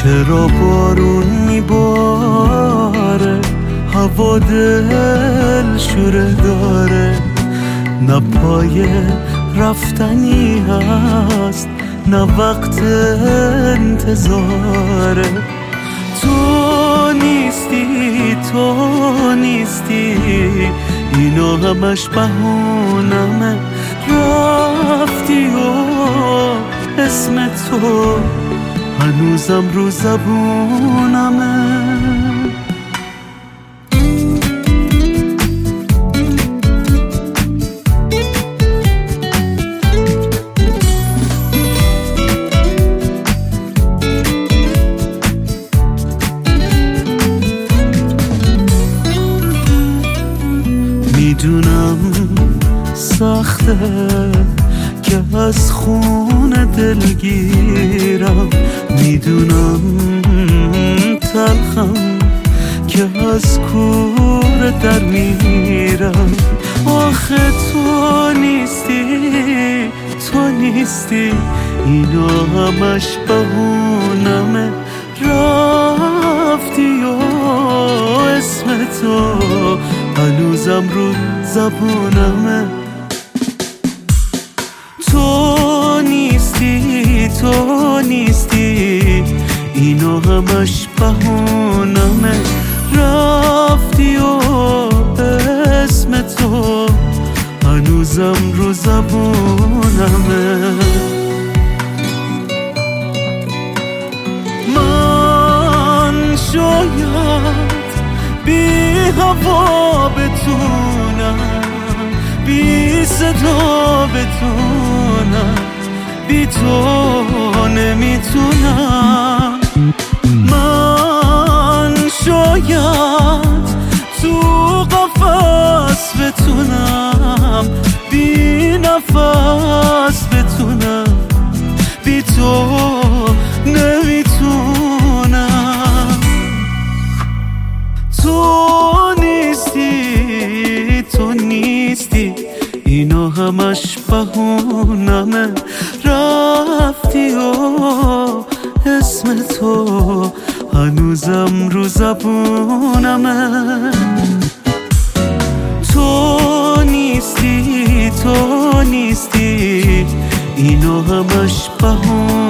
چرا بارون میباره، هوا دل شوره داره، نه پای رفتنی هست نه وقت انتظاره. تو نیستی، تو نیستی، اینا همش بهونمه. رفتی و اسم تو هنوزم رو زبونمه. میدونم سخته که از خون دلگیرم، میدونم تلخم که از کوره در میرم. آخه تو نیستی، تو نیستی، اینا همش بهونمه. رفتی و اسم تو هنوزم رو زبونمه. تو نیستی، تو نیستی، اینا همش بهونمه. رفتی و اسم تو هنوزم رو زبونمه. من شاید بی هوا بتونم، بی صدا بتونم، بی تو نمیتونم. من شاید تو قفس بتونم، بی نفس بتونم، بی تو نمیتونم. تو نیستی، تو نیستی، اینا همش بهونمه. رفتی و اسم تو هنوزم رو زبونمه. تو نیستی، تو نیستی، اینا همش بهونمه.